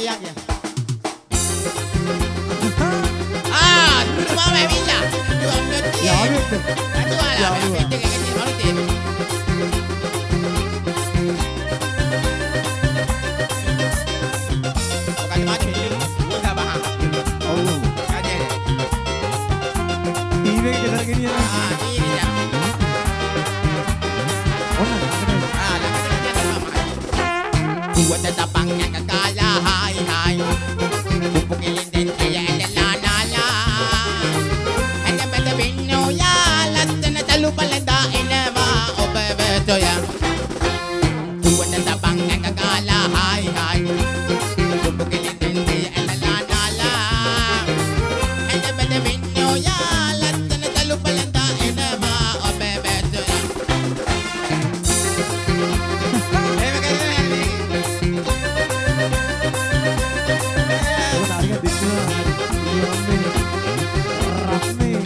ගියා. ආ මම ඇවිල්ලා. යාළුවෙක්ද? අතුවාලා පිට එකකින් මොනද ඔකත් මාත් උදා බහ. ඔව්. අනේ. ටීවී එකේ ගෙදර ගෙනියනවා. ආ ඊරියා. ඔන්න ළඟට. ආ ළඟට යනවා. දුවද තපන් එක කාලා හායි හායි. පුපුකෙලින් දෙන් ඇයලා නාලා. හැඟබද වෙන්නෝ යා ලස්සන තලු බලදා එනවා ඔබ වෙතොයා. දුවද තපන් එක කාලා හායි හායි. පුපුකෙලින් දෙන් ඇයලා නාලා. හැඟබද වෙන්නෝ යා ලස්සන තලු බලදා එනවා ඔබ වෙතොයා. ඕන අරිය දෙන්නවා. රස්නේ.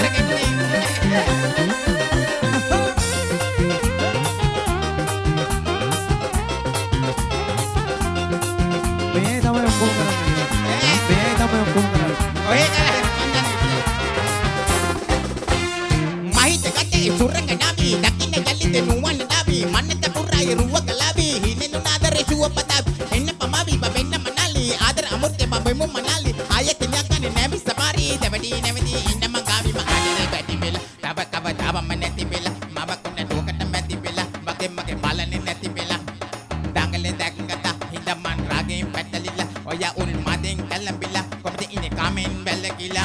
මේ තමයි ඔක්කොම කරන්නේ. මේ තමයි ඔක්කොම කරන්නේ. ඔය මහිත කටේ සුරංග නාවි දකින්න යලිත නුවන් නාවි මන්නත පුරායි රුව කලාවි හිනෙනු නාදරේ සුව පතාවි එන්න පමාවි බබෙන්න මනාලි ආදර අමුර්තේ බබෙමු මනාලි ආයෙත් න්යාකන්නේ නැවි සපාරි දෙවඩි නැවදි ඉන්න මගාවි මහදේ බැටි වෙලා තව තව තවම නැති වෙලා මම කොන්න ඩෝකට මැති වෙලා මගේ බලන්නේ නැති වෙලා දඟලේ දැක්කත හිඳමන් රාගෙන් පැටලිලා ඔය උන් මදෙන් කලඹිලා කොහොමද ඉන්නේ කමෙන් බැලකිලා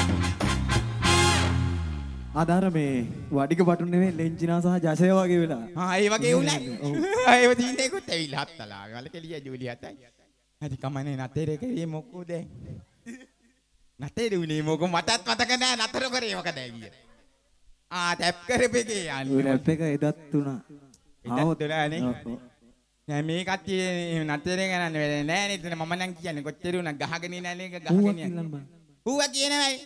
ආදාර මේ වඩික බටුන් නෙමෙයි ලෙන්චිනා සහ ජසය වගේ වෙලා. ආ ඒ වගේ උණයි. ඒව දිනේකුත් ඇවිල්ලා හත්තලා. වලකලිය ජූලි හතයි. හරි කමනේ නතේරේ කරේ මොකෝ දැන්. නතේරේ උනේ මොකෝ මටත් මතක නෑ නතර කරේ මොකද ඇවිල්ලා. ආ ටැප් කරපෙකේ යන්නේ. ඔය රැප් එක එදත් තුනා. එදත් තුනානේ. නෑ මේ කට්ටිය නතේරේ ගණන් වෙන්නේ නෑ නේද මම නම් කියන්නේ කොච්චර උනා ගහගෙන ඉන්නේ නේද ගහගෙන යන්නේ. ඌවා කියනවායි.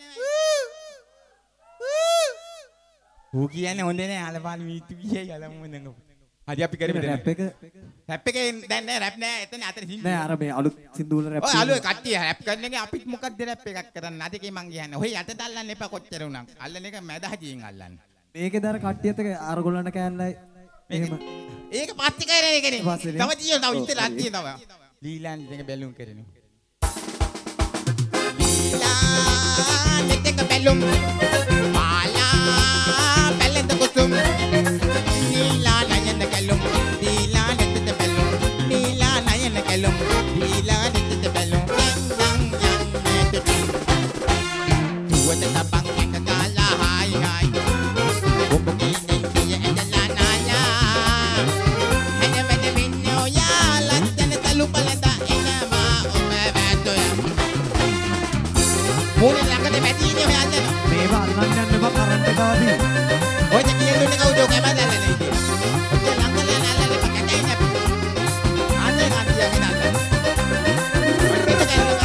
ඌ කියන්නේ හොඳ නෑ අලපාල මීතු ගියේ යලමු නංග. හරි අපි කරමු රැප් එක එකේ දැන් නෑ රැප් නෑ එතන අතන සින්දු නෑ අර මේ අලුත් සින්දු වල රැප් ඔය අලුත් කට්ටිය රැප් කරන එක අපිත් මොකක්ද රැප් එකක් කරන්න අදකේ මං කියන්නේ ඔය යට දැල්ලන්න එපා කොච්චර උනන් අල්ලන එක මැද හදියෙන් අල්ලන්න මේකේ දාර කට්ටියත් එක අර ගොල්ලන්ට කෑල්ලයි එහෙම ඒක පත්ති කරන එකනේ පස්සේ තව තියෙන තව ඉතල අත්තිය තව ලීලාන් දෙක බැලුම් කරනු ලීලාන් දෙක බැලුම් පාලා බැලඳ කුතුම් ලීලා නයන කැලුම් ලීලා දෙක බැලුම් ලීලා නයන කැලුම් ලීලා දෙක බැලුම් නං යන්නේ තුවද තපන් එක කාලා හායි හායි ඔබ කින්නේ කිය ඇදලා නාලා හැදෙමෙද වින්නෝ යා ලත්තන තලු බලදා එනවා ඔබ වැටොය මොනේ ළඟට වැටිනේ ඔය අල්ලන මේවා අල්ලන්න යන්න එපා කරන්ට් එක ආදී ඔය කියන්නේ කවුද ඔක මැදල්ලා නේ ඉතින් ඔය ළඟට නල්ලල පකටයි නැපි ආන්නේ නැතියගෙන අල්ලන ඒක කරලා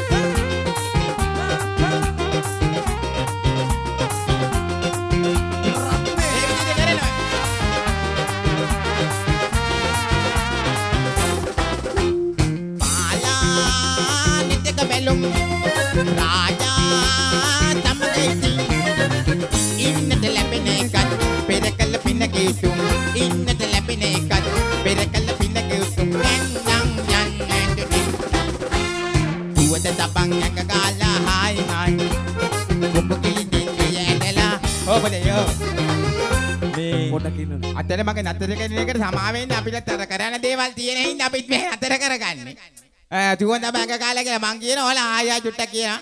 රාජා තමදේති ඉන්නද ලැබෙන එකත් පෙරකල පින කීතුම් ඉන්නද ලැබෙන එකත් පෙරකල පින කීතුම් යන්නම් යන්නේ දුවද තපන් එක ගාලා හායි හායි ඔබ කිලිදී යැදලා ඔබද යෝ මේ පොඩක් ඉන්න අතර මගේ නතර කරන එකට සමා වෙන්න අපිට අතර කරන දේවල් තියෙන හින්දා අපිත් මේ අතර කරගන්නේ තුවද බංග කාලා කියලා මං කියන ඕලා ආයා චුට්ටක් කියනවා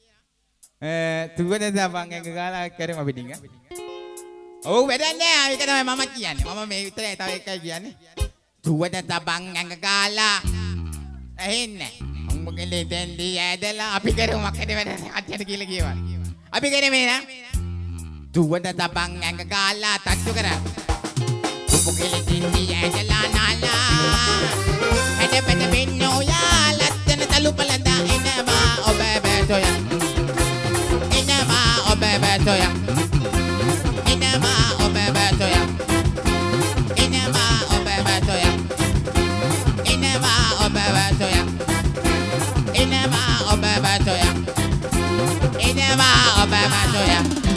තුවද බංග කාලා කරමු අපි ටික ඔව් වැඩක් නෑ ඒක තමයි මම කියන්නේ මම මේ විතරයි තව එකයි කියන්නේ තුවද බංග කාලා ඇහෙන්නේ උඹගේ දෙන්දි ඇදලා අපි කරමු මොකද වැඩ අච්චර කියලා කියවන අපි කරේ නා තුවද බංග කාලා තට්ටු කරා උඹගේ දෙන්දි ඇදලා නාලා හැදෙපෙද වෙන්නෝ යා ලත්තන තලු බලදා එනවා ඔබ බැටොය එනවා ඔබ බැටොය එනවා ඔබ බැටොය එනවා ඔබ බැටොය එනවා ඔබ බැටොය Masuk ya.